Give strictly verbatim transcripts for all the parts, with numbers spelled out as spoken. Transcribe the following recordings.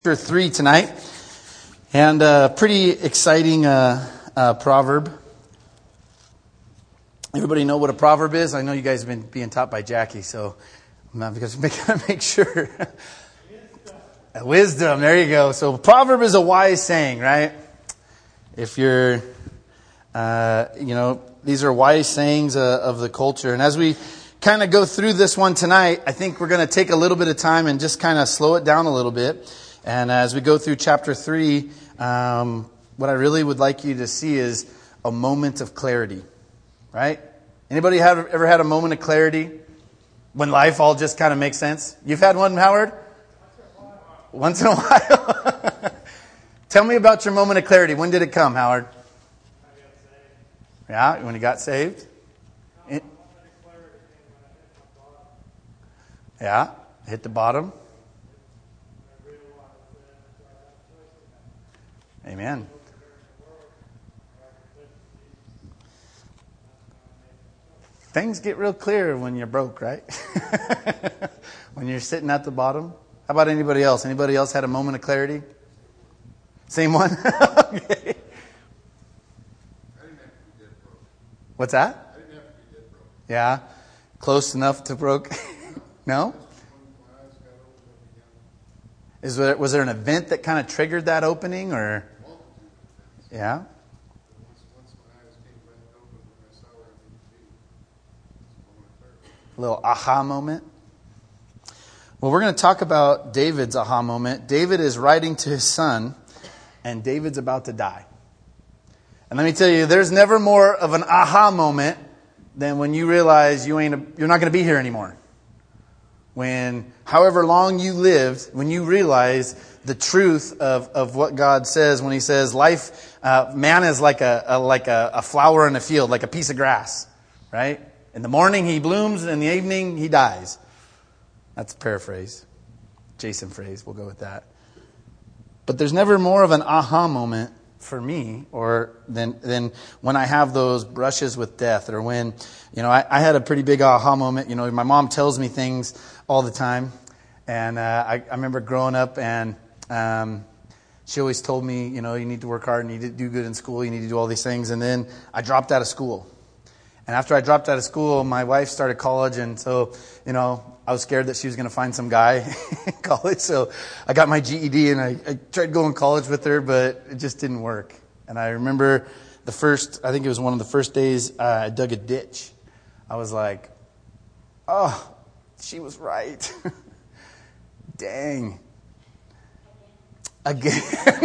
Chapter three tonight, and a pretty exciting uh, uh, proverb. Everybody know what a proverb is? I know you guys have been being taught by Jackie, so I'm not because make make sure. Wisdom. Wisdom. There you go. So, proverb is a wise saying, right? If you're, uh, you know, these are wise sayings uh, of the culture, and as we kind of go through this one tonight, I think we're going to take a little bit of time and just kind of slow it down a little bit. And as we go through chapter three, um, what I really would like you to see is a moment of clarity, right? Anybody have ever had a moment of clarity when life all just kind of makes sense? You've had one, Howard? Once in a while. Tell me about your moment of clarity. When did it come, Howard? Yeah, when you got saved? It, yeah, hit the bottom. Amen. Things get real clear when you're broke, right? When you're sitting at the bottom. How about anybody else? Anybody else had a moment of clarity? Same one? Okay. I didn't have to be dead broke. What's that? I didn't have to be dead broke. Yeah. Close enough to broke? No? Is there, was there an event that kind of triggered that opening, or? Yeah. Once, once my eyes came back open when I saw where I needed to be, A little aha moment. Well, we're going to talk about David's aha moment. David is writing to his son, and David's about to die. And let me tell you, there's never more of an aha moment than when you realize you ain't a, you're not going to be here anymore. When, however long you lived, when you realize the truth of, of what God says when He says life, uh, man is like a, a like a, a flower in a field, like a piece of grass, right? In the morning he blooms, in the evening he dies. That's a paraphrase, Jason phrase. We'll go with that. But there's never more of an aha moment for me, or than than when I have those brushes with death, or when, you know, I, I had a pretty big aha moment. You know, my mom tells me things all the time, and uh, I, I remember growing up, and um, she always told me, you know, you need to work hard, you need to do good in school, you need to do all these things. And then I dropped out of school, and after I dropped out of school, my wife started college, and so, you know, I was scared that she was going to find some guy in college, so I got my G E D, and I, I tried going to college with her, but it just didn't work. And I remember the first, I think it was one of the first days uh, I dug a ditch. I was like, oh, she was right. Dang. Again.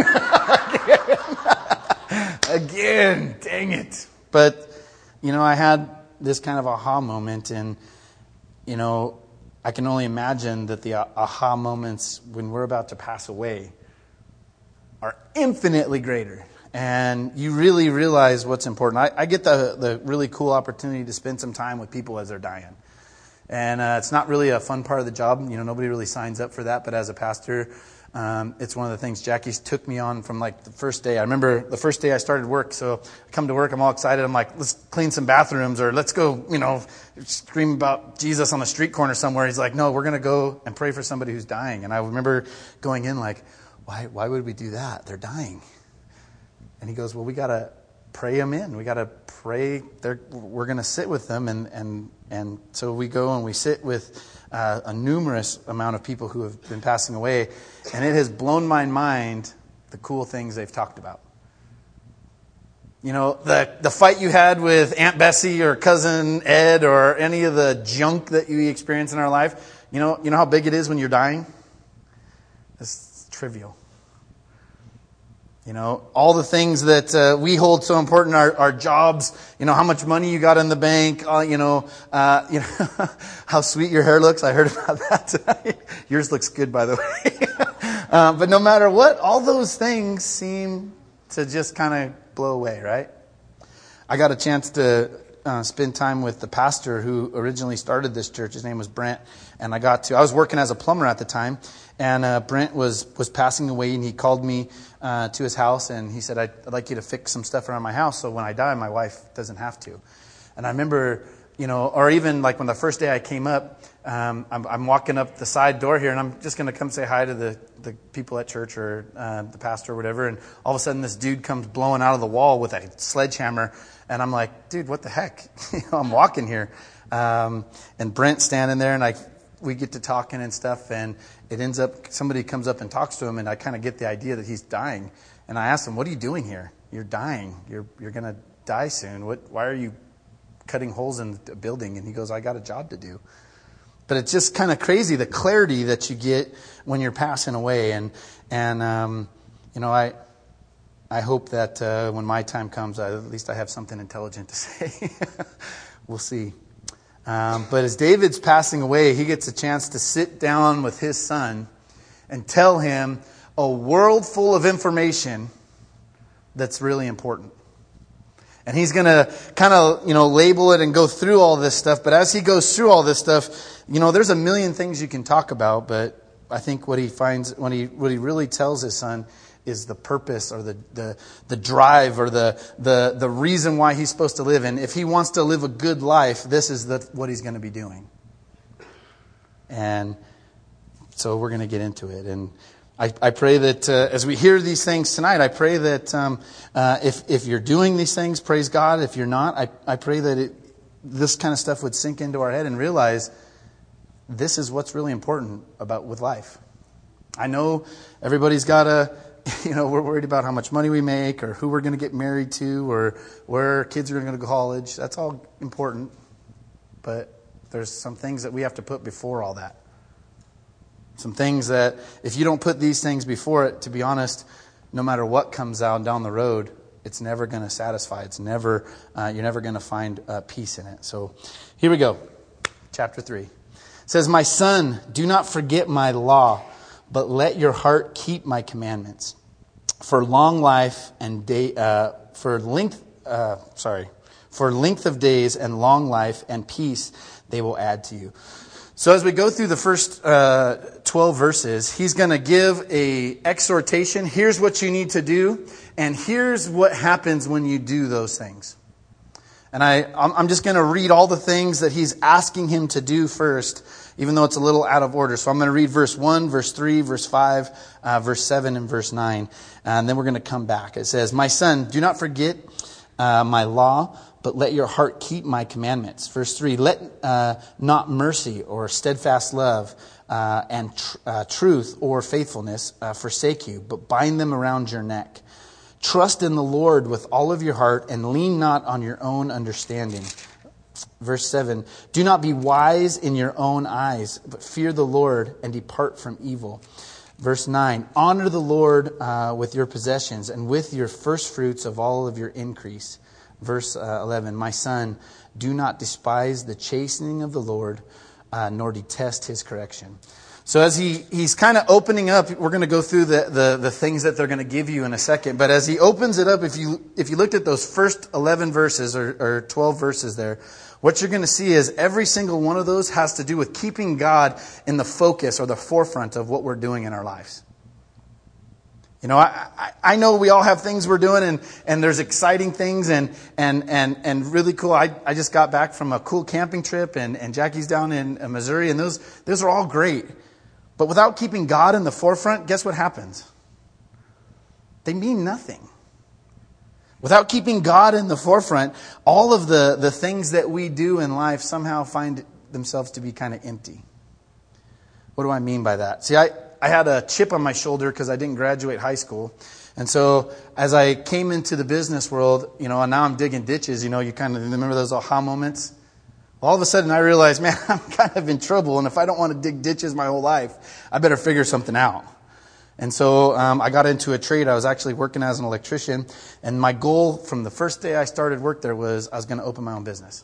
Again. Dang it. But, you know, I had this kind of aha moment, and, you know, I can only imagine that the aha moments when we're about to pass away are infinitely greater. And you really realize what's important. I, I get the, the really cool opportunity to spend some time with people as they're dying. And uh, it's not really a fun part of the job. You know, nobody really signs up for that. But as a pastor, um, it's one of the things Jackie took me on from like the first day. I remember the first day I started work. So I come to work, I'm all excited. I'm like, let's clean some bathrooms, or let's go, you know, scream about Jesus on the street corner somewhere. He's like, no, we're going to go and pray for somebody who's dying. And I remember going in like, why, why would we do that? They're dying. And he goes, well, we got to pray them in. We got to pray. They're, we're going to sit with them. And, and, and so we go and we sit with uh, a numerous amount of people who have been passing away. And it has blown my mind the cool things they've talked about. You know, the, the fight you had with Aunt Bessie or Cousin Ed, or any of the junk that you experience in our life. You know, you know how big it is when you're dying? It's trivial. You know, all the things that uh, we hold so important, our, our jobs, you know, how much money you got in the bank, uh, you know, uh, you know, how sweet your hair looks. I heard about that tonight. Yours looks good, by the way. uh, but no matter what, all those things seem to just kind of blow away, right? I got a chance to uh, spend time with the pastor who originally started this church. His name was Brent. And I got to, I was working as a plumber at the time. And uh, Brent was, was passing away, and he called me uh, to his house, and he said, I'd, I'd like you to fix some stuff around my house so when I die, my wife doesn't have to. And I remember you know, or even like when the first day I came up, um, I'm, I'm walking up the side door here, and I'm just going to come say hi to the, the people at church or uh, the pastor or whatever, and all of a sudden this dude comes blowing out of the wall with a sledgehammer, and I'm like, dude, what the heck? you know, I'm walking here. Um, and Brent's standing there, and I we get to talking and stuff, and it ends up, somebody comes up and talks to him, and I kind of get the idea that he's dying. And I asked him, what are you doing here? You're dying. You're you're going to die soon. What? Why are you cutting holes in the building? And he goes, I got a job to do. But it's just kind of crazy, the clarity that you get when you're passing away. And, and um, you know, I I hope that uh, when my time comes, I, at least I have something intelligent to say. We'll see. Um, but as David's passing away, he gets a chance to sit down with his son and tell him a world full of information that's really important. And he's going to kind of, you know, label it and go through all this stuff. But as he goes through all this stuff, you know, there's a million things you can talk about. But I think what he finds, when he what he really tells his son is the purpose or the the, the drive or the, the the reason why he's supposed to live. And if he wants to live a good life, this is the, what he's going to be doing. And so we're going to get into it. And I, I pray that uh, as we hear these things tonight, I pray that um, uh, if if you're doing these things, praise God. If you're not, I, I pray that it, this kind of stuff would sink into our head and realize this is what's really important about with life. I know everybody's got a, you know, we're worried about how much money we make or who we're going to get married to or where our kids are going to go to college. That's all important. But there's some things that we have to put before all that. Some things that if you don't put these things before it, to be honest, no matter what comes out down the road, it's never going to satisfy. It's never, uh, you're never going to find uh, peace in it. So here we go. Chapter three. It says, my son, do not forget my law, but let your heart keep my commandments. For long life and day, uh, for length, uh, sorry, for length of days and long life and peace, they will add to you. So as we go through the first uh, twelve verses, he's going to give a exhortation. Here's what you need to do, and here's what happens when you do those things. And I, I'm just going to read all the things that he's asking him to do first, even though it's a little out of order. So I'm going to read verse one, verse three, verse five, uh, verse seven, and verse nine. And then we're going to come back. It says, my son, do not forget uh, my law, but let your heart keep my commandments. Verse three, let uh, not mercy or steadfast love uh, and tr- uh, truth or faithfulness uh, forsake you, but bind them around your neck. Trust in the Lord with all of your heart and lean not on your own understanding. Verse seven, do not be wise in your own eyes, but fear the Lord and depart from evil. Verse nine, honor the Lord uh, with your possessions and with your first fruits of all of your increase. Verse uh, eleven, my son, do not despise the chastening of the Lord, uh, nor detest his correction. So as he, he's kind of opening up, we're going to go through the, the, the things that they're going to give you in a second. But as he opens it up, if you if you looked at those first eleven verses or, or twelve verses there, what you're going to see is every single one of those has to do with keeping God in the focus or the forefront of what we're doing in our lives. You know, I, I, I know we all have things we're doing and, and there's exciting things and, and, and, and really cool. I, I just got back from a cool camping trip and, and Jackie's down in Missouri and those, those are all great. But without keeping God in the forefront, guess what happens? They mean nothing. Without keeping God in the forefront, all of the, the things that we do in life somehow find themselves to be kind of empty. What do I mean by that? See, I, I had a chip on my shoulder because I didn't graduate high school. And so as I came into the business world, you know, and now I'm digging ditches, you know, you kind of remember those aha moments? All of a sudden I realized, man, I'm kind of in trouble. And if I don't want to dig ditches my whole life, I better figure something out. And so um, I got into a trade. I was actually working as an electrician. And my goal from the first day I started work there was I was going to open my own business.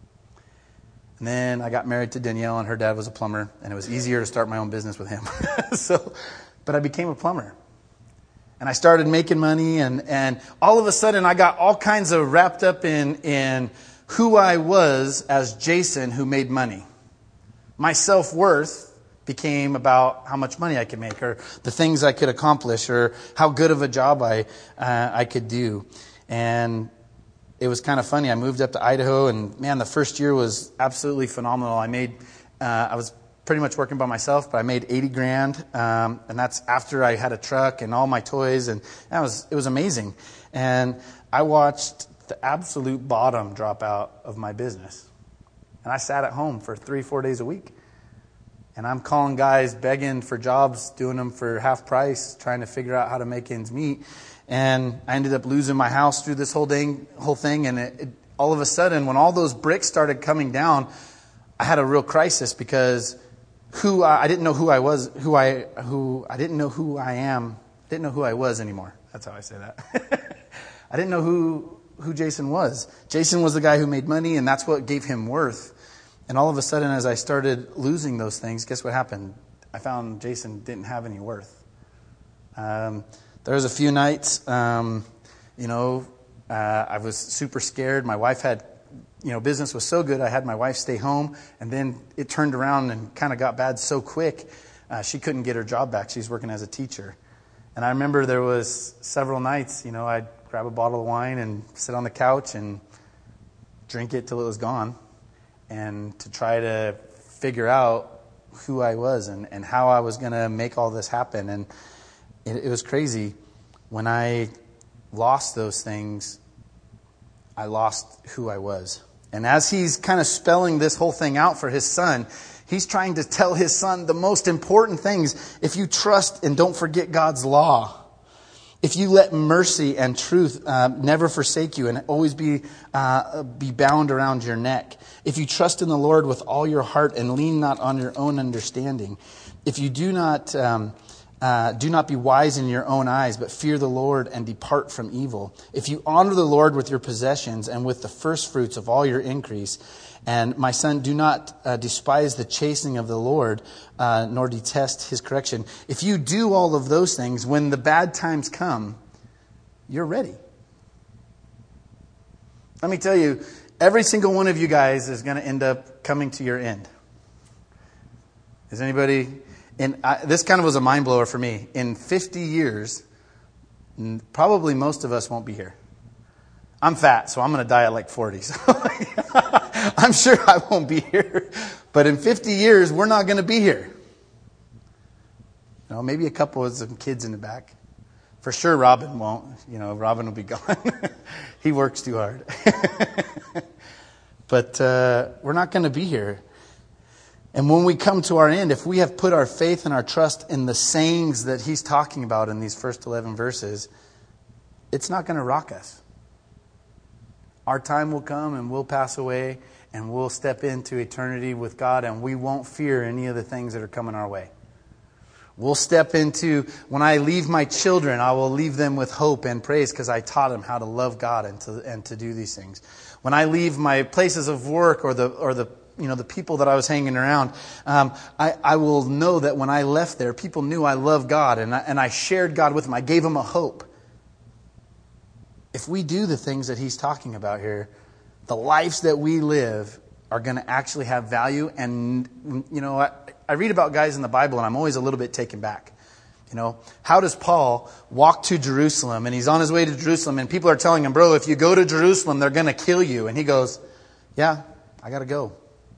And then I got married to Danielle, and her dad was a plumber. And it was easier to start my own business with him. so, But I became a plumber. And I started making money. And, and all of a sudden I got all kinds of wrapped up in, in who I was as Jason who made money. My self-worth became about how much money I could make or the things I could accomplish or how good of a job I uh, I could do. And it was kind of funny. I moved up to Idaho, and man, the first year was absolutely phenomenal. I made, uh, I was pretty much working by myself, but I made eighty grand, um, and that's after I had a truck and all my toys, and that was it was amazing. And I watched the absolute bottom drop out of my business, and I sat at home for three, four days a week, and I'm calling guys, begging for jobs, doing them for half price, trying to figure out how to make ends meet. And I ended up losing my house through this whole thing, whole thing. And it, it, all of a sudden, when all those bricks started coming down, I had a real crisis because who I, I didn't know who I was, who I who I didn't know who I am, didn't know who I was anymore. That's how I say that. I didn't know who who Jason was. Jason was the guy who made money, and that's what gave him worth. And all of a sudden, as I started losing those things, guess what happened? I found Jason didn't have any worth. Um, There was a few nights, um, you know, uh, I was super scared. My wife had, you know, business was so good, I had my wife stay home. And then it turned around and kind of got bad so quick, uh, she couldn't get her job back. She's working as a teacher. And I remember there was several nights, you know, I'd grab a bottle of wine and sit on the couch and drink it till it was gone. And to try to figure out who I was and, and how I was going to make all this happen. And It, it was crazy. When I lost those things, I lost who I was. And as he's kind of spelling this whole thing out for his son, he's trying to tell his son the most important things. If you trust and don't forget God's law, if you let mercy and truth uh, never forsake you and always be uh, be bound around your neck, if you trust in the Lord with all your heart and lean not on your own understanding, if you do not... Um, Uh, do not be wise in your own eyes, but fear the Lord and depart from evil. If you honor the Lord with your possessions and with the first fruits of all your increase, and my son, do not uh, despise the chastening of the Lord, uh, nor detest his correction. If you do all of those things, when the bad times come, you're ready. Let me tell you, every single one of you guys is going to end up coming to your end. Is anybody... And I, this kind of was a mind blower for me. In fifty years, probably most of us won't be here. I'm fat, so I'm going to die at like forty. So I'm sure I won't be here. But in fifty years, we're not going to be here. You know, maybe a couple of some kids in the back. For sure, Robin won't. You know, Robin will be gone. He works too hard. But uh, we're not going to be here. And when we come to our end, if we have put our faith and our trust in the sayings that he's talking about in these first eleven verses, it's not going to rock us. Our time will come and we'll pass away and we'll step into eternity with God, and we won't fear any of the things that are coming our way. We'll step into, when I leave my children, I will leave them with hope and praise because I taught them how to love God and to and to do these things. When I leave my places of work or the or the you know, the people that I was hanging around, um, I, I will know that when I left there, people knew I loved God and I, and I shared God with them. I gave them a hope. If we do the things that he's talking about here, the lives that we live are going to actually have value. And, you know, I, I read about guys in the Bible and I'm always a little bit taken back. You know, how does Paul walk to Jerusalem and he's on his way to Jerusalem and people are telling him, bro, if you go to Jerusalem, they're going to kill you. And he goes, yeah, I got to go.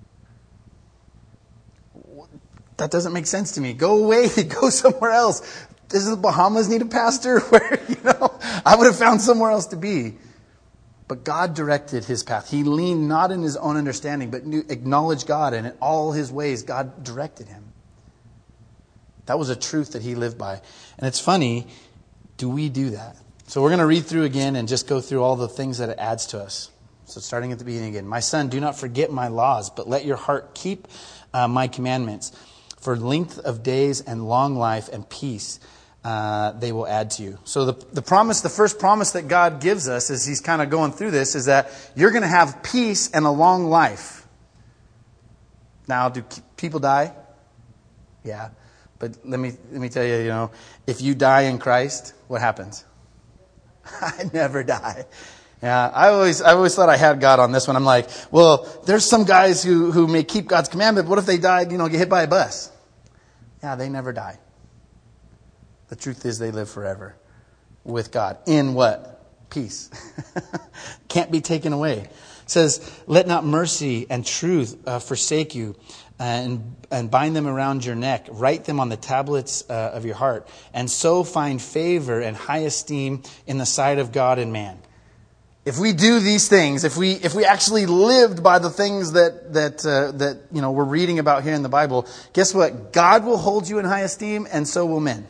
That doesn't make sense to me. Go away. Go somewhere else. Does the Bahamas need a pastor? Where, you know, I would have found somewhere else to be. But God directed his path. He leaned not in his own understanding, but knew, acknowledged God, and in all his ways, God directed him. That was a truth that he lived by. And it's funny, do we do that? So we're going to read through again and just go through all the things that it adds to us. So starting at the beginning again. My son, do not forget my laws, but let your heart keep uh, my commandments. For length of days and long life and peace uh, they will add to you. So the the promise, the first promise that God gives us as he's kind of going through this is that you're going to have peace and a long life. Now, do people die? Yeah. But let me let me tell you, you know, if you die in Christ, what happens? I never die. Yeah, I always I always thought I had God on this one. I'm like, well, there's some guys who, who may keep God's commandment. What if they died, you know, get hit by a bus? Yeah, they never die. The truth is they live forever with God. In what? peace. Can't be taken away. It says, let not mercy and truth uh, forsake you, and and bind them around your neck. Write them on the tablets uh, of your heart, and so find favor and high esteem in the sight of God and man. If we do these things, if we if we actually lived by the things that that uh, that you know we're reading about here in the Bible, guess what? God will hold you in high esteem, and so will men.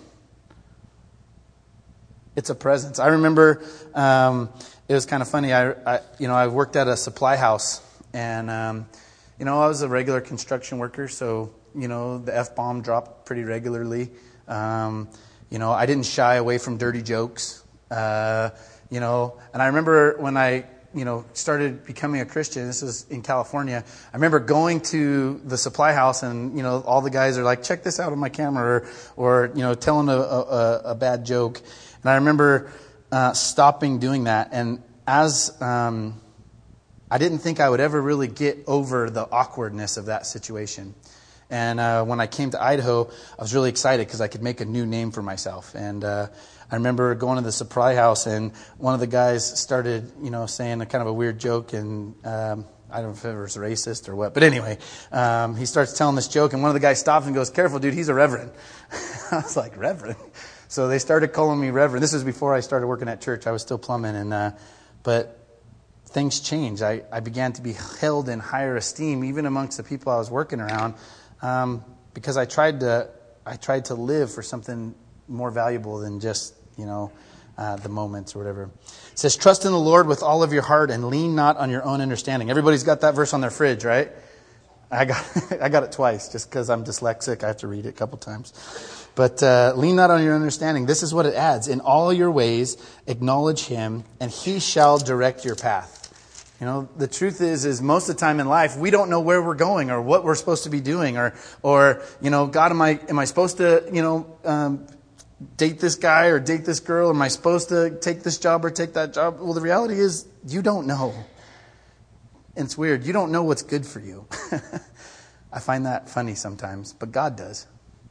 It's a presence. I remember um, it was kind of funny. I, I you know I worked at a supply house, and um, you know I was a regular construction worker, so you know the F-bomb dropped pretty regularly. Um, you know I didn't shy away from dirty jokes. Uh, You know, and I remember when I, you know, started becoming a Christian, this was in California, I remember going to the supply house and, you know, all the guys are like, check this out on my camera, or, or you know, telling a, a, a bad joke. And I remember uh, stopping doing that. And as um, I didn't think I would ever really get over the awkwardness of that situation. And uh, when I came to Idaho, I was really excited because I could make a new name for myself. And uh, I remember going to the supply house, and one of the guys started, you know, saying a kind of a weird joke, and um, I don't know if it was racist or what. But anyway, um, he starts telling this joke, and one of the guys stops and goes, "Careful, dude, he's a reverend." I was like, "Reverend?" So they started calling me reverend. This was before I started working at church. I was still plumbing, and uh, but things changed. I, I began to be held in higher esteem, even amongst the people I was working around. Um, because I tried to, I tried to live for something more valuable than just, you know, uh, the moments or whatever. It says, "Trust in the Lord with all of your heart and lean not on your own understanding." Everybody's got that verse on their fridge, right? I got, I got it twice just because I'm dyslexic. I have to read it a couple times. But uh, lean not on your understanding. This is what it adds: in all your ways acknowledge Him, and He shall direct your path. You know, the truth is, is most of the time in life, we don't know where we're going or what we're supposed to be doing, or, or, you know, God, am I, am I supposed to, you know, um, date this guy or date this girl? Am I supposed to take this job or take that job? Well, the reality is you don't know. And it's weird. You don't know what's good for you. I find that funny sometimes, but God does.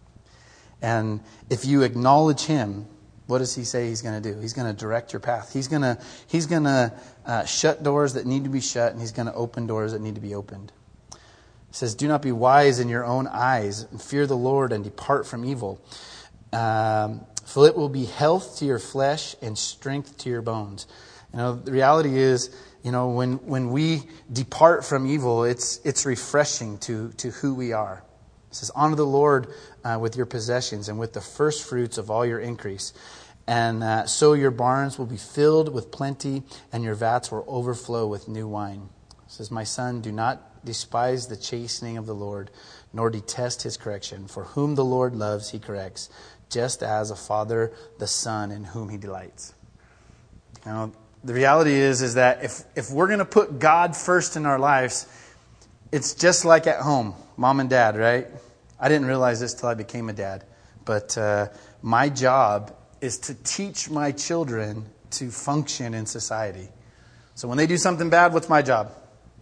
And if you acknowledge Him, what does He say He's going to do? He's going to direct your path. He's going to He's going to uh, shut doors that need to be shut, and He's going to open doors that need to be opened. It says, "Do not be wise in your own eyes, and fear the Lord, and depart from evil. Um, for it will be health to your flesh and strength to your bones." You know, the reality is, you know, when when we depart from evil, it's it's refreshing to to who we are. It says, "Honor the Lord uh, with your possessions and with the first fruits of all your increase. And uh, so your barns will be filled with plenty, and your vats will overflow with new wine." It says, "My son, do not despise the chastening of the Lord, nor detest His correction. For whom the Lord loves, He corrects, just as a father the son in whom He delights." You know, the reality is, is that if, if we're going to put God first in our lives, it's just like at home, mom and dad, right? I didn't realize this till I became a dad. But uh, my job is to teach my children to function in society. So when they do something bad, what's my job?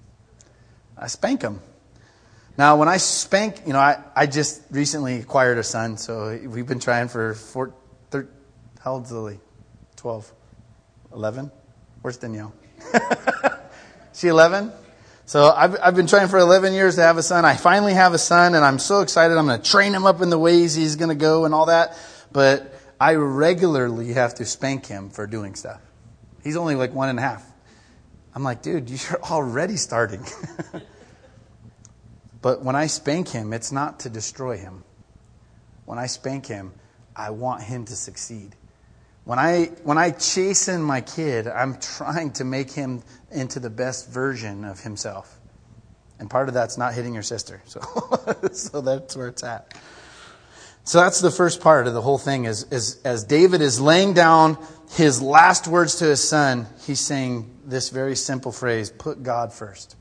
I spank them. Now, when I spank, you know, I, I just recently acquired a son, so we've been trying for four, thirteen, how old's Lily? twelve, eleven? Where's Danielle? She eleven? So I've, I've been trying for eleven years to have a son. I finally have a son, and I'm so excited. I'm going to train him up in the ways he's going to go and all that. But I regularly have to spank him for doing stuff. He's only like one and a half. I'm like, dude, you're already starting. But when I spank him, it's not to destroy him. When I spank him, I want him to succeed. When I when I chasten my kid, I'm trying to make him into the best version of himself. And part of that's not hitting your sister. So, so that's where it's at. So that's the first part of the whole thing is, is as David is laying down his last words to his son, he's saying this very simple phrase: put God first.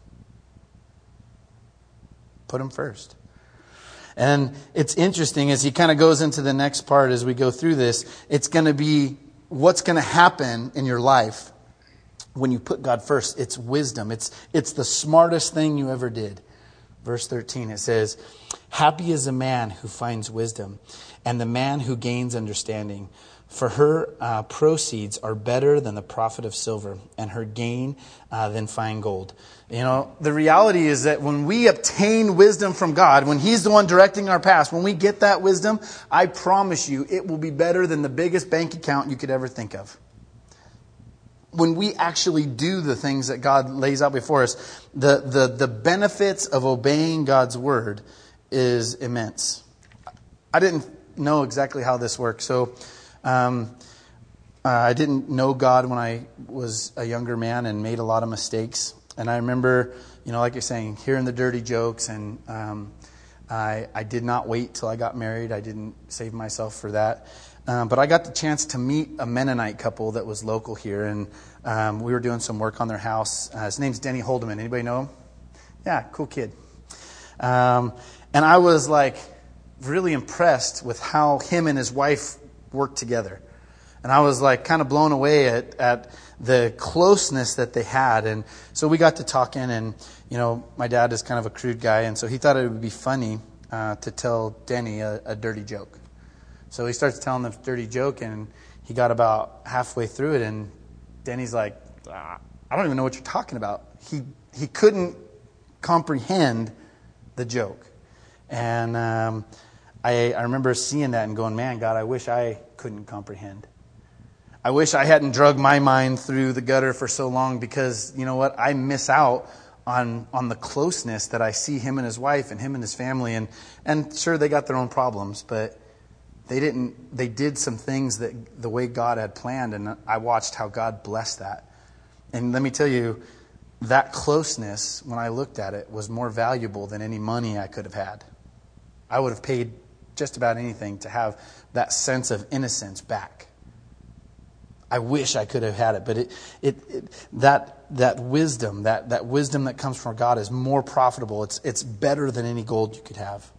Put Him first. And it's interesting as he kind of goes into the next part as we go through this, it's going to be what's going to happen in your life when you put God first. It's wisdom. It's, it's the smartest thing you ever did. Verse thirteen, it says, "Happy is the man who finds wisdom, and the man who gains understanding. For her uh, proceeds are better than the profit of silver, and her gain uh, than fine gold. You know, the reality is that when we obtain wisdom from God, when He's the one directing our paths, when we get that wisdom, I promise you it will be better than the biggest bank account you could ever think of. When we actually do the things that God lays out before us, the, the, the benefits of obeying God's word is immense. I didn't know exactly how this works, so um, uh, I didn't know God when I was a younger man and made a lot of mistakes. And I remember, you know, like you're saying, hearing the dirty jokes, and um, I, I did not wait till I got married. I didn't save myself for that. Um, but I got the chance to meet a Mennonite couple that was local here, and um, we were doing some work on their house. Uh, his name's Denny Holdeman. Anybody know him? Yeah, cool kid. Um, and I was like really impressed with how him and his wife worked together. And I was like kind of blown away at, at the closeness that they had. And so we got to talking, and, you know, my dad is kind of a crude guy, and so he thought it would be funny uh, to tell Denny a, a dirty joke. So he starts telling them a dirty joke, and he got about halfway through it, and Denny's like, ah, I don't even know what you're talking about. He he couldn't comprehend the joke. And um, I, I remember seeing that and going, man, God, I wish I couldn't comprehend. I wish I hadn't drugged my mind through the gutter for so long, because, you know what, I miss out on on the closeness that I see him and his wife and him and his family. And, and sure, they got their own problems, but They didn't. They did some things that the way God had planned, and I watched how God blessed that. And let me tell you, that closeness, when I looked at it, was more valuable than any money I could have had. I would have paid just about anything to have that sense of innocence back. I wish I could have had it, but it, it, it that that wisdom, that that wisdom that comes from God, is more profitable. It's it's better than any gold you could have.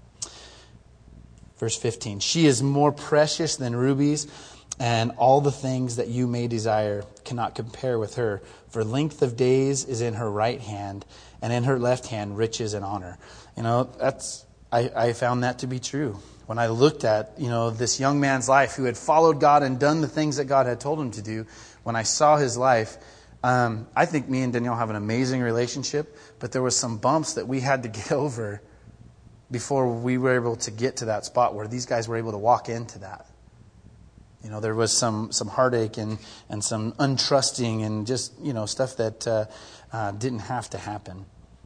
Verse fifteen, she is more precious than rubies, and all the things that you may desire cannot compare with her. For length of days is in her right hand, and in her left hand riches and honor. You know, that's I, I found that to be true. When I looked at, you know, this young man's life who had followed God and done the things that God had told him to do, when I saw his life, um, I think me and Danielle have an amazing relationship, but there was some bumps that we had to get over before we were able to get to that spot where these guys were able to walk into that. You know, there was some, some heartache and, and some untrusting and just, you know, stuff that uh, uh, didn't have to happen.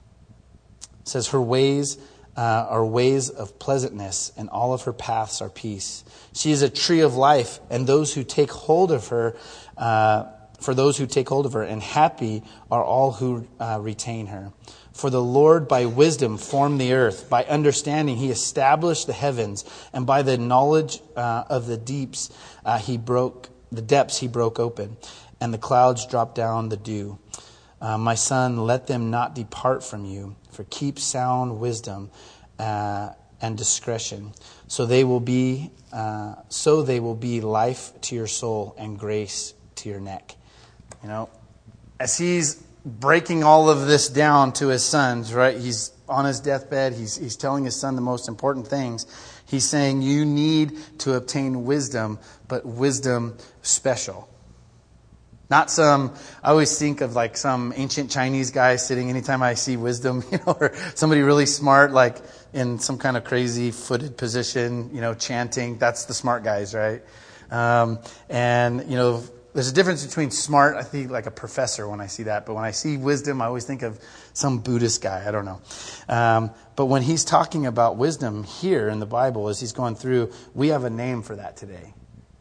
It says her ways uh, are ways of pleasantness, and all of her paths are peace. She is a tree of life, and those who take hold of her, uh, for those who take hold of her, and happy are all who uh, retain her. For the Lord by wisdom formed the earth. By understanding he established the heavens. And by the knowledge uh, of the deeps uh, he broke the depths he broke open. And the clouds dropped down the dew. Uh, my son, let them not depart from you. For keep sound wisdom uh, and discretion. So they will be uh, so they will be life to your soul and grace to your neck. You know, as he's breaking all of this down to his sons, right? He's on his deathbed. He's he's telling his son the most important things. He's saying you need to obtain wisdom, but wisdom special. Not some, I always think of like some ancient Chinese guy sitting anytime I see wisdom, you know, or somebody really smart, like in some kind of crazy footed position, you know, chanting. That's the smart guys, right? Um, and, you know, there's a difference between smart, I think like a professor when I see that. But when I see wisdom, I always think of some Buddhist guy. I don't know. Um, but when he's talking about wisdom here in the Bible, as he's going through, we have a name for that today.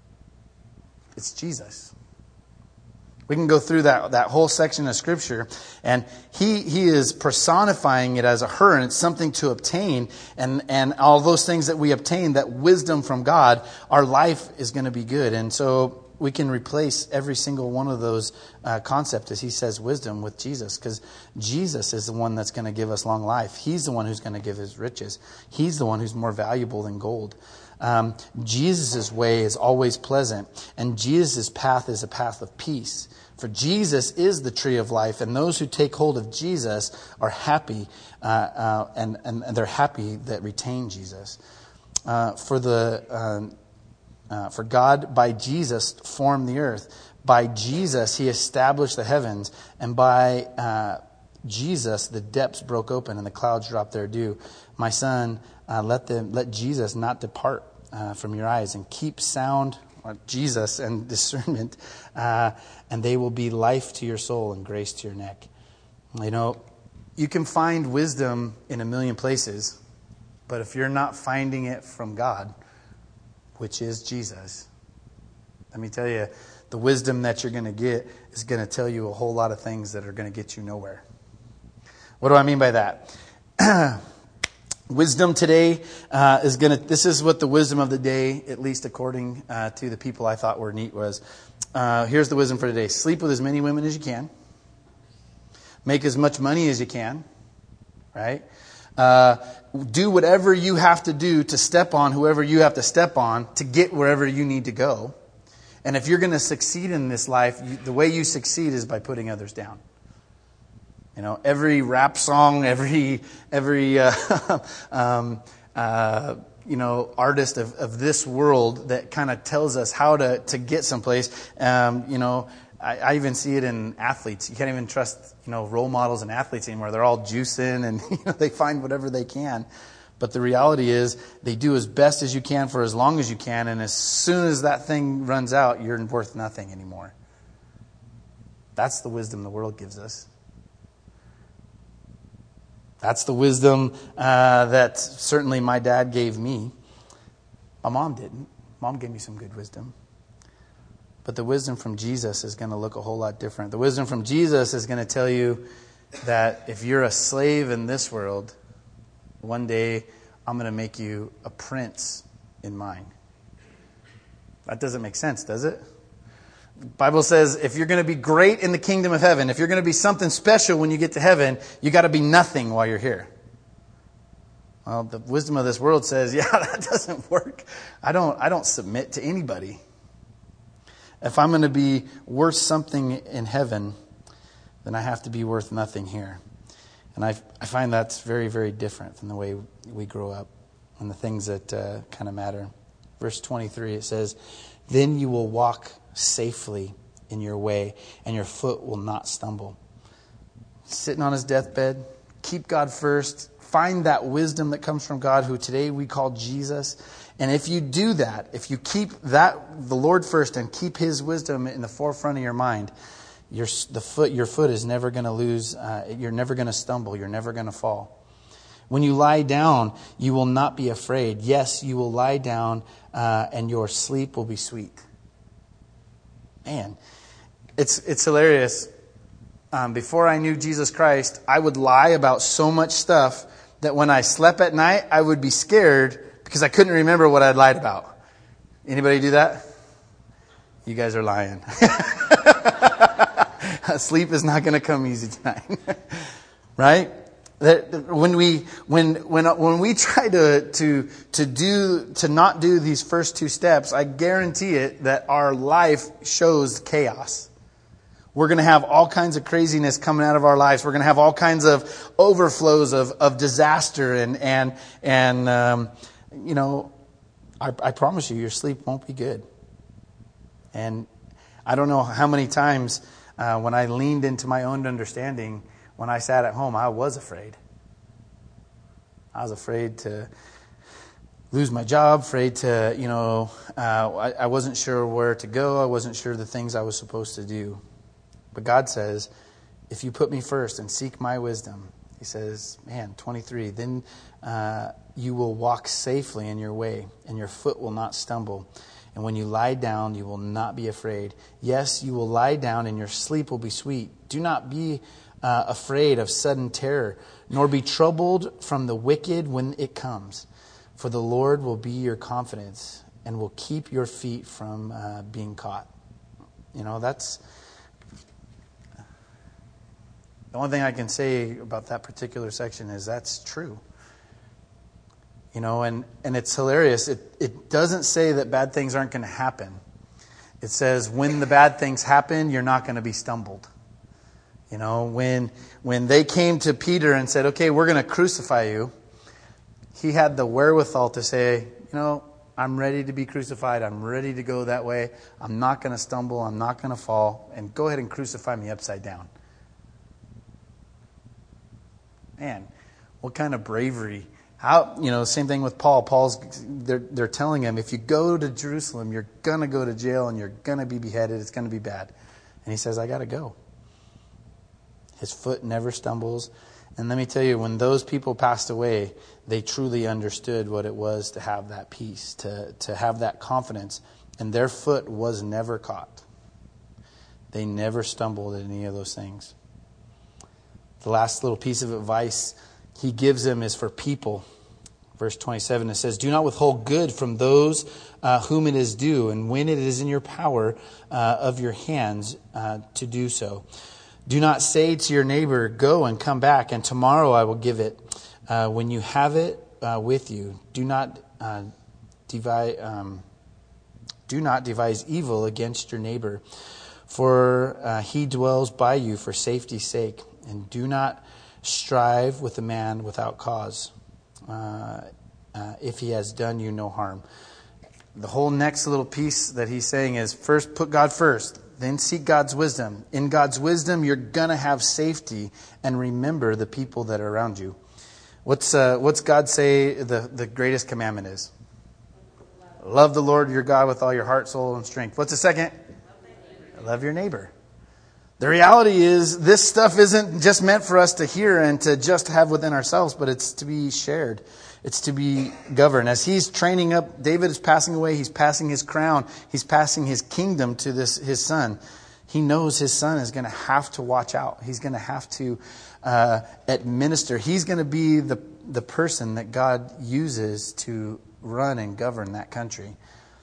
It's Jesus. We can go through that, that whole section of Scripture, and he he is personifying it as a her, and it's something to obtain. And, and all those things that we obtain, that wisdom from God, our life is going to be good. And so we can replace every single one of those uh, concepts, as he says, wisdom, with Jesus, because Jesus is the one that's going to give us long life. He's the one who's going to give us riches. He's the one who's more valuable than gold. Um, Jesus' way is always pleasant, and Jesus' path is a path of peace. For Jesus is the tree of life, and those who take hold of Jesus are happy, uh, uh, and, and, and they're happy that retain Jesus. Uh, for the uh, Uh, for God, by Jesus, formed the earth. By Jesus, he established the heavens. And by uh, Jesus, the depths broke open and the clouds dropped their dew. My son, uh, let them let Jesus not depart uh, from your eyes, and keep sound, or Jesus and discernment, uh, and they will be life to your soul and grace to your neck. You know, you can find wisdom in a million places, but if you're not finding it from God, which is Jesus, let me tell you, the wisdom that you're going to get is going to tell you a whole lot of things that are going to get you nowhere. What do I mean by that? Wisdom today uh, is going to, this is what the wisdom of the day, at least according uh, to the people I thought were neat, was. Uh, here's the wisdom for today. Sleep with as many women as you can. Make as much money as you can. Right? Uh, do whatever you have to do to step on whoever you have to step on to get wherever you need to go. And if you're going to succeed in this life, you, the way you succeed is by putting others down. You know, every rap song, every every uh, um, uh, you know artist of, of this world that kind of tells us how to to get someplace. Um, you know, I, I even see it in athletes. You can't even trust you know role models and athletes anymore. They're all juicing and you know, they find whatever they can. But the reality is they do as best as you can for as long as you can. And as soon as that thing runs out, you're worth nothing anymore. That's the wisdom the world gives us. That's the wisdom uh, that certainly my dad gave me. My mom didn't. Mom gave me some good wisdom. But the wisdom from Jesus is going to look a whole lot different. The wisdom from Jesus is going to tell you that if you're a slave in this world, one day I'm going to make you a prince in mine. That doesn't make sense, does it? The Bible says if you're going to be great in the kingdom of heaven, if you're going to be something special when you get to heaven, you got to be nothing while you're here. Well, the wisdom of this world says, yeah, that doesn't work. I don't I don't submit to anybody. If I'm going to be worth something in heaven, then I have to be worth nothing here. And I I find that's very, very different than the way we grow up and the things that uh, kind of matter. Verse twenty-three, it says, then you will walk safely in your way, and your foot will not stumble. Sitting on his deathbed, keep God first. Find that wisdom that comes from God, who today we call Jesus. And if you do that, if you keep that the Lord first and keep his wisdom in the forefront of your mind, your the foot your foot is never going to lose. Uh, you're never going to stumble. You're never going to fall. When you lie down, you will not be afraid. Yes, you will lie down, uh, and your sleep will be sweet. Man, it's it's hilarious. Um, before I knew Jesus Christ, I would lie about so much stuff that when I slept at night, I would be scared because I couldn't remember what I'd lied about. Anybody do that? You guys are lying. Sleep is not going to come easy tonight, right? That when we when when when we try to to to do to not do these first two steps, I guarantee it that our life shows chaos. We're going to have all kinds of craziness coming out of our lives. We're going to have all kinds of overflows of of disaster and and and um, you know, I, I promise you, your sleep won't be good. And I don't know how many times uh, when I leaned into my own understanding. When I sat at home, I was afraid. I was afraid to lose my job, afraid to, you know, uh, I, I wasn't sure where to go. I wasn't sure the things I was supposed to do. But God says, if you put me first and seek my wisdom, he says, man, twenty-three, then uh, you will walk safely in your way, and your foot will not stumble. And when you lie down, you will not be afraid. Yes, you will lie down, and your sleep will be sweet. Do not be Uh, afraid of sudden terror, nor be troubled from the wicked when it comes. For the Lord will be your confidence and will keep your feet from uh, being caught. You know, that's the one thing I can say about that particular section is that's true. You know, and, and it's hilarious. It, it doesn't say that bad things aren't going to happen. It says when the bad things happen, you're not going to be stumbled. You know, when when they came to Peter and said, okay, we're going to crucify you, he had the wherewithal to say, you know, I'm ready to be crucified. I'm ready to go that way. I'm not going to stumble. I'm not going to fall. And go ahead and crucify me upside down. Man, what kind of bravery. How, you know, same thing with Paul. Paul's, they're, they're telling him, if you go to Jerusalem, you're going to go to jail and you're going to be beheaded. It's going to be bad. And he says, I got to go. His foot never stumbles. And let me tell you, when those people passed away, they truly understood what it was to have that peace, to, to have that confidence. And their foot was never caught. They never stumbled at any of those things. The last little piece of advice he gives them is for people. Verse twenty-seven, it says, do not withhold good from those uh, whom it is due, and when it is in your power uh, of your hands uh, to do so. Do not say to your neighbor, go and come back, and tomorrow I will give it. Uh, when you have it uh, with you, do not uh, devise, um, do not devise evil against your neighbor, for uh, he dwells by you for safety's sake. And do not strive with a man without cause, uh, uh, if he has done you no harm. The whole next little piece that he's saying is, first put God first. Then seek God's wisdom. In God's wisdom, you're going to have safety, and remember the people that are around you. What's uh, what's God say the, the greatest commandment is? Love the Lord your God with all your heart, soul, and strength. What's the second? Love your neighbor. The reality is this stuff isn't just meant for us to hear and to just have within ourselves, but it's to be shared. It's to be governed. As he's training up, David is passing away. He's passing his crown. He's passing his kingdom to this his son. He knows his son is going to have to watch out. He's going to have to uh, administer. He's going to be the, the person that God uses to run and govern that country.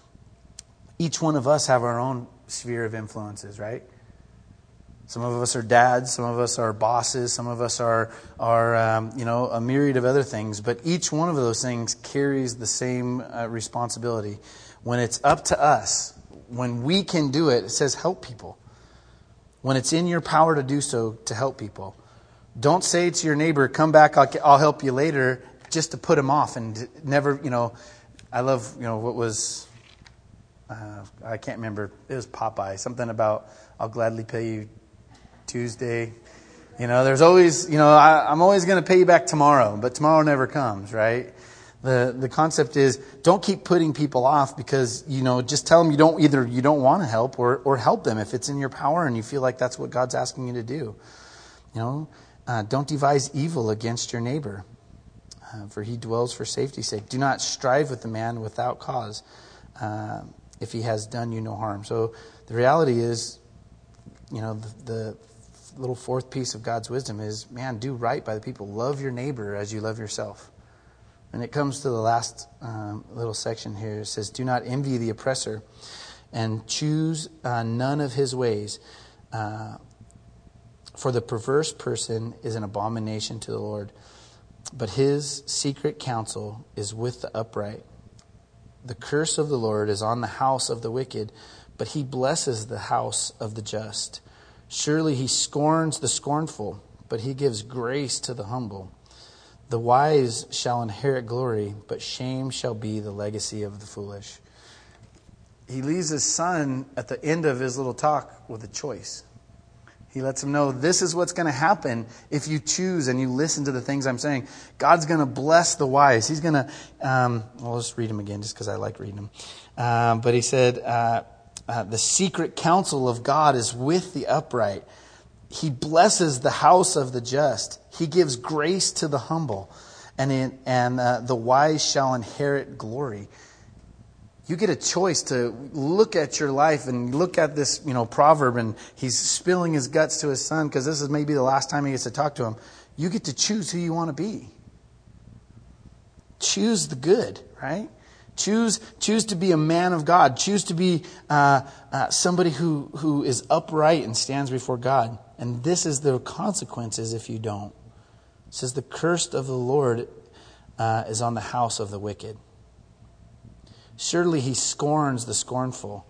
Each one of us have our own sphere of influences, right? Some of us are dads, some of us are bosses, some of us are, are um, you know, a myriad of other things. But each one of those things carries the same uh, responsibility. When it's up to us, when we can do it, it says help people. When it's in your power to do so, to help people. Don't say to your neighbor, come back, I'll, I'll help you later, just to put him off and never, you know. I love, you know, what was, uh, I can't remember, it was Popeye, something about, I'll gladly pay you Tuesday. You know, there's always, you know, I, I'm always going to pay you back tomorrow, but tomorrow never comes, right? The the concept is don't keep putting people off because, you know, just tell them you don't either you don't want to help or, or help them if it's in your power and you feel like that's what God's asking you to do. You know, uh, don't devise evil against your neighbor, uh, for he dwells for safety's sake. Do not strive with the man without cause, uh, if he has done you no harm. So the reality is, you know, the, the little fourth piece of God's wisdom is, man, do right by the people. Love your neighbor as you love yourself. And it comes to the last um, little section here. It says, do not envy the oppressor and choose uh, none of his ways. Uh, for the perverse person is an abomination to the Lord, but his secret counsel is with the upright. The curse of the Lord is on the house of the wicked, but he blesses the house of the just. Surely he scorns the scornful, but he gives grace to the humble. The wise shall inherit glory, but shame shall be the legacy of the foolish. He leaves his son at the end of his little talk with a choice. He lets him know this is what's going to happen if you choose and you listen to the things I'm saying. God's going to bless the wise. He's going to, um, I'll just read them again just because I like reading them. Um, but he said, uh, Uh, the secret counsel of God is with the upright. He blesses the house of the just. He gives grace to the humble. And, in, and uh, the wise shall inherit glory. You get a choice to look at your life and look at this, you know, proverb, and he's spilling his guts to his son because this is maybe the last time he gets to talk to him. You get to choose who you want to be. Choose the good, right? Choose choose to be a man of God. Choose to be uh, uh, somebody who, who is upright and stands before God. And this is the consequences if you don't. It says the curse of the Lord uh, is on the house of the wicked. Surely he scorns the scornful.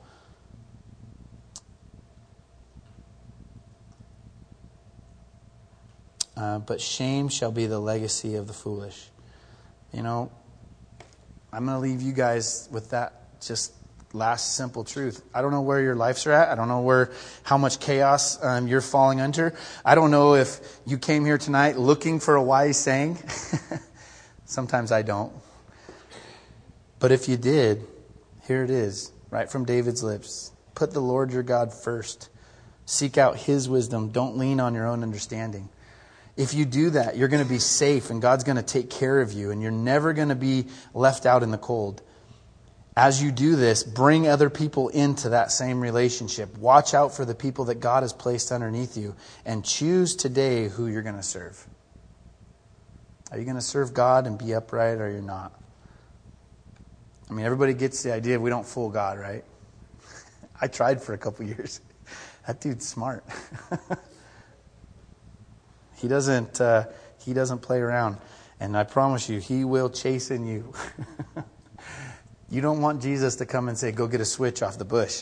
Uh, but shame shall be the legacy of the foolish. You know, I, I'm going to leave you guys with that just last simple truth. I don't know where your lives are at. I don't know where how much chaos um, you're falling under. I don't know if you came here tonight looking for a wise saying. Sometimes I don't. But if you did, here it is, right from David's lips. Put the Lord your God first. Seek out His wisdom. Don't lean on your own understanding. If you do that, you're going to be safe and God's going to take care of you and you're never going to be left out in the cold. As you do this, bring other people into that same relationship. Watch out for the people that God has placed underneath you and choose today who you're going to serve. Are you going to serve God and be upright or you're not? I mean, everybody gets the idea we don't fool God, right? I tried for a couple years. That dude's smart. He doesn't uh, he doesn't play around. And I promise you, He will chasten you. You don't want Jesus to come and say, go get a switch off the bush.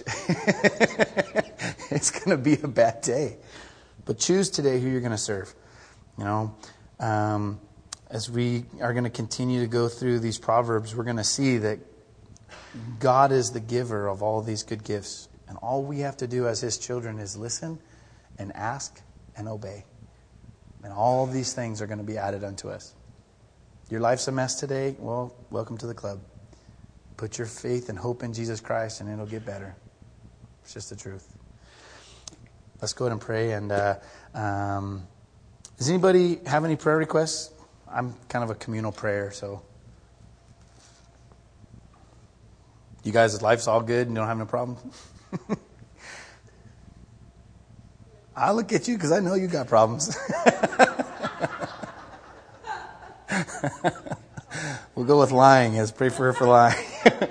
It's going to be a bad day. But choose today who you're going to serve. You know, um, as we are going to continue to go through these Proverbs, we're going to see that God is the giver of all these good gifts. And all we have to do as His children is listen and ask and obey. And all of these things are going to be added unto us. Your life's a mess today? Well, welcome to the club. Put your faith and hope in Jesus Christ and it'll get better. It's just the truth. Let's go ahead and pray. And uh, um, does anybody have any prayer requests? I'm kind of a communal prayer, so. You guys' life's all good and you don't have no problem? I look at you because I know you got problems. We'll go with lying. Let's pray for her for lying.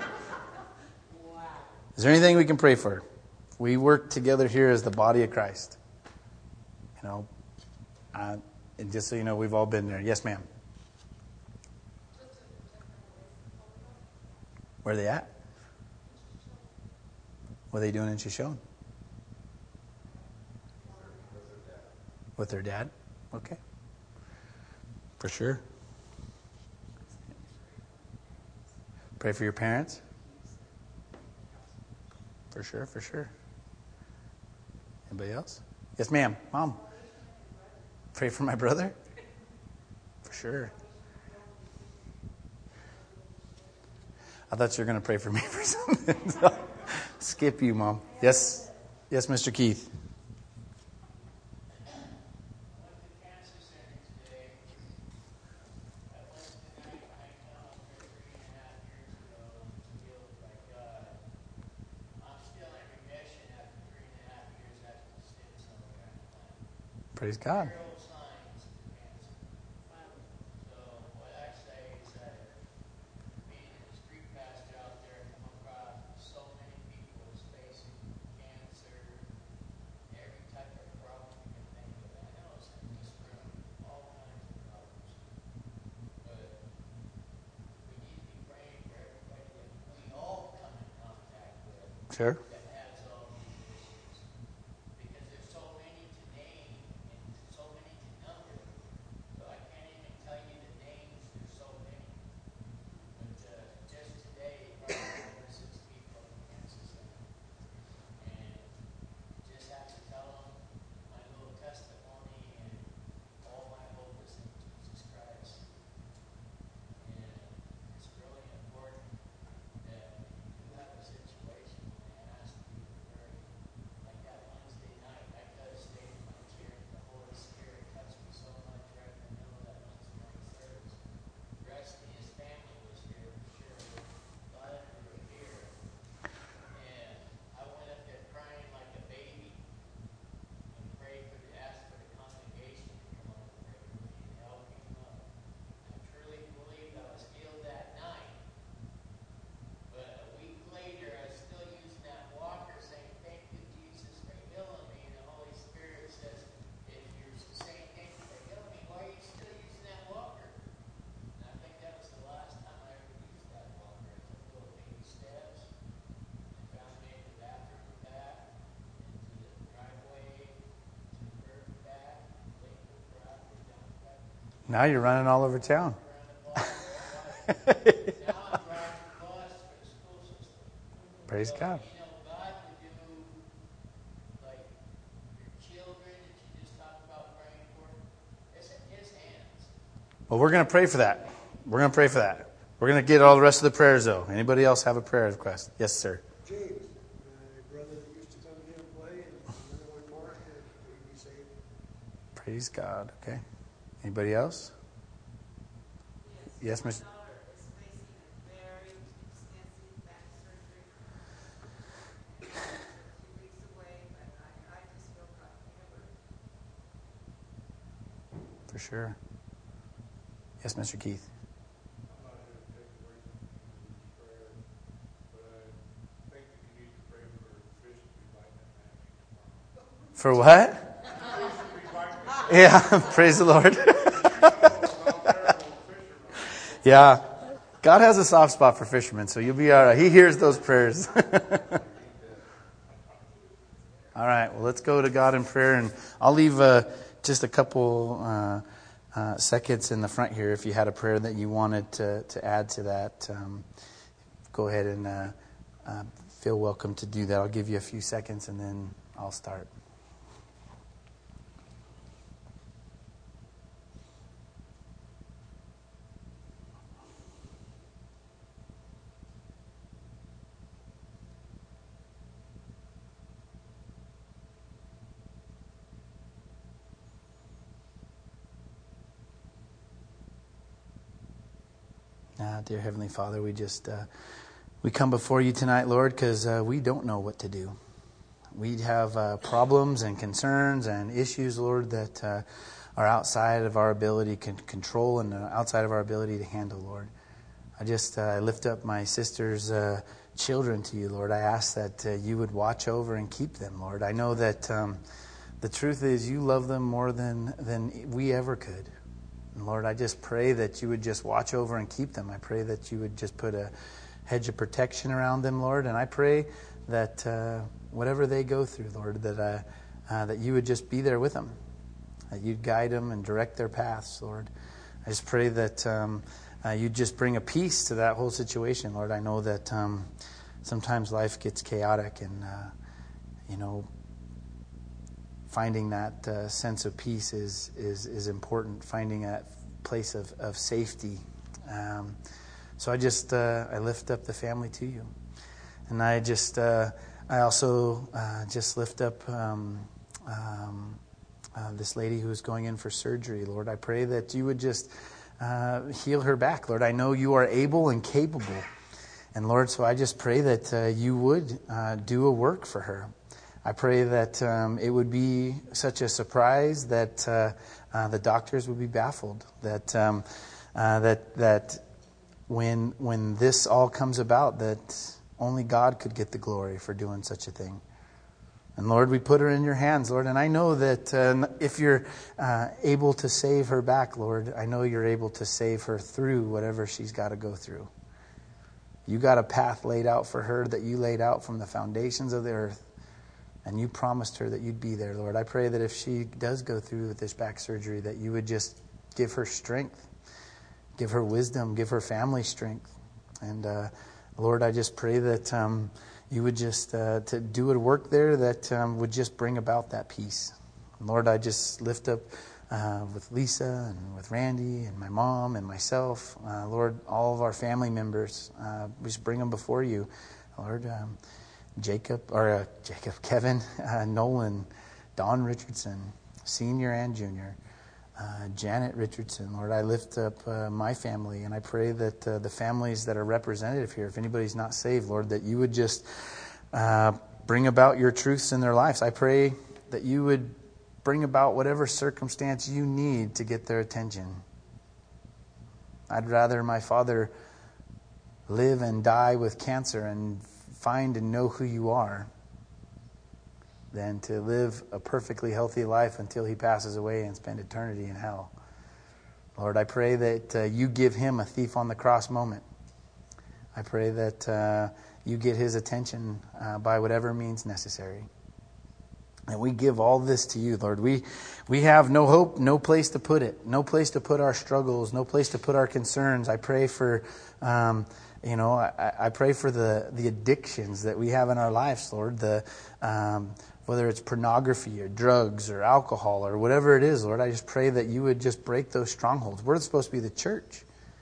Is there anything we can pray for? We work together here as the body of Christ. You know, uh, and just so you know, we've all been there. Yes, ma'am. Where are they at? What are they doing in Shoshone? With their dad? Okay. For sure. Pray for your parents? For sure, for sure. Anybody else? Yes, ma'am. Mom. Pray for my brother? For sure. I thought you were going to pray for me for something. So, skip you, Mom. Yes? Yes, Mister Keith. Praise God. Sure. Now you're running all over town. Praise so, God. You know, God would do, like, your children that you just talked about praying for. It's in His hands. Well, we're going to pray for that. We're going to pray for that. We're going to get all the rest of the prayers, though. Anybody else have a prayer request? Yes, sir. James, my brother that used to come here and play, and another one more, and we be saved. Praise God. Okay. Anybody else? Yes, Miss. My daughter is facing a very extensive back surgery. She's two weeks away, but I, I just feel God heal her. For sure. Yes, Mister Keith. I'm not going to take away from this prayer, but I think that you need to pray for fish to be biting that man tomorrow. For what? Yeah, praise the Lord. Yeah, God has a soft spot for fishermen, so you'll be all right. He hears those prayers. All right, well, let's go to God in prayer, and I'll leave uh, just a couple uh, uh, seconds in the front here if you had a prayer that you wanted to, to add to that. Um, go ahead and uh, uh, feel welcome to do that. I'll give you a few seconds, and then I'll start. Uh, dear Heavenly Father, we just uh, we come before you tonight, Lord, because uh, we don't know what to do. We have uh, problems and concerns and issues, Lord, that uh, are outside of our ability to control and uh, outside of our ability to handle, Lord. I just uh, lift up my sister's uh, children to you, Lord. I ask that uh, you would watch over and keep them, Lord. I know that um, the truth is you love them more than, than we ever could. And Lord, I just pray that you would just watch over and keep them. I pray that you would just put a hedge of protection around them, Lord. And I pray that uh, whatever they go through, Lord, that uh, uh, that you would just be there with them, that you'd guide them and direct their paths, Lord. I just pray that um, uh, you'd just bring a peace to that whole situation, Lord. I know that um, sometimes life gets chaotic, and uh, you know. Finding that uh, sense of peace is, is is important. Finding that place of, of safety. Um, so I just uh, I lift up the family to you, and I just uh, I also uh, just lift up um, um, uh, this lady who is going in for surgery. Lord, I pray that you would just uh, heal her back. Lord, I know you are able and capable, and Lord, so I just pray that uh, you would uh, do a work for her. I pray that um, it would be such a surprise that uh, uh, the doctors would be baffled. That um, uh, that that when when this all comes about, that only God could get the glory for doing such a thing. And Lord, we put her in your hands, Lord. And I know that uh, if you're uh, able to save her back, Lord, I know you're able to save her through whatever she's got to go through. You got a path laid out for her that you laid out from the foundations of the earth. And you promised her that you'd be there, Lord. I pray that if she does go through with this back surgery, that you would just give her strength, give her wisdom, give her family strength. And uh, Lord, I just pray that um, you would just uh, to do a work there that um, would just bring about that peace. And Lord, I just lift up uh, with Lisa and with Randy and my mom and myself. Uh, Lord, all of our family members, uh, we just bring them before you, Lord. Um, Jacob, or uh, Jacob, Kevin, uh, Nolan, Don Richardson, Senior and Junior, uh, Janet Richardson. Lord, I lift up uh, my family, and I pray that uh, the families that are representative here, if anybody's not saved, Lord, that you would just uh, bring about your truths in their lives. I pray that you would bring about whatever circumstance you need to get their attention. I'd rather my father live and die with cancer and find and know who you are than to live a perfectly healthy life until he passes away and spend eternity in hell. Lord, I pray that uh, you give him a thief on the cross moment. I pray that uh, you get his attention uh, by whatever means necessary. And we give all this to you, Lord. We we have no hope, no place to put it, no place to put our struggles, no place to put our concerns. I pray for um, you know, I, I pray for the, the addictions that we have in our lives, Lord, the um, whether it's pornography or drugs or alcohol or whatever it is, Lord. I just pray that you would just break those strongholds. We're supposed to be the church.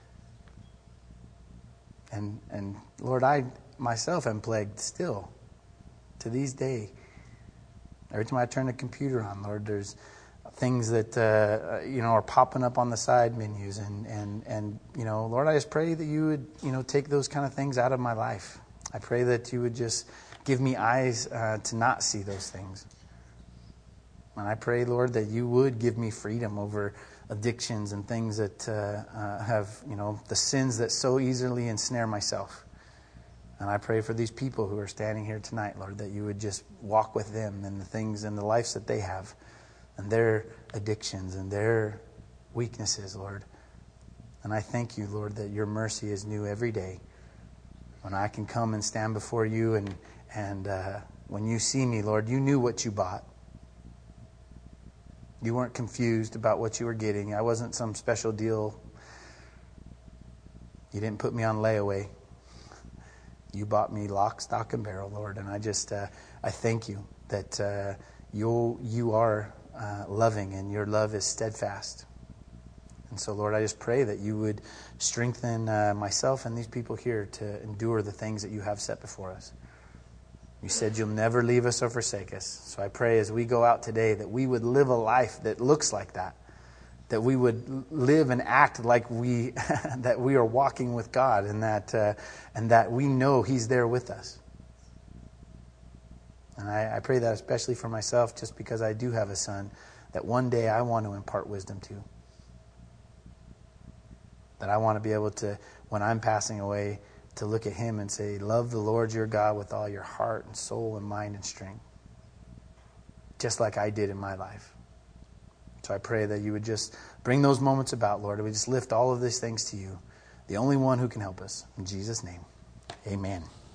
And, and Lord, I myself am plagued still to these day. Every time I turn the computer on, Lord, there's things that uh, you know are popping up on the side menus, and, and and you know, Lord, I just pray that you would you know take those kind of things out of my life. I pray that you would just give me eyes uh, to not see those things, and I pray, Lord, that you would give me freedom over addictions and things that uh, uh, have you know the sins that so easily ensnare myself. And I pray for these people who are standing here tonight, Lord, that you would just walk with them and the things and the lives that they have and their addictions and their weaknesses, Lord. And I thank you, Lord, that your mercy is new every day. When I can come and stand before you and, and uh, when you see me, Lord, you knew what you bought. You weren't confused about what you were getting. I wasn't some special deal. You didn't put me on layaway. You bought me lock, stock, and barrel, Lord, and I just uh, I thank you that uh, you you are uh, loving and your love is steadfast. And so, Lord, I just pray that you would strengthen uh, myself and these people here to endure the things that you have set before us. You said you'll never leave us or forsake us. So I pray as we go out today that we would live a life that looks like that. That we would live and act like we that we are walking with God, and that uh, and that we know He's there with us. And I, I pray that especially for myself, just because I do have a son that one day I want to impart wisdom to. That I want to be able to, when I'm passing away, to look at him and say, "Love the Lord your God with all your heart and soul and mind and strength," just like I did in my life. So I pray that you would just bring those moments about, Lord. We just lift all of these things to you, the only one who can help us. In Jesus' name, amen.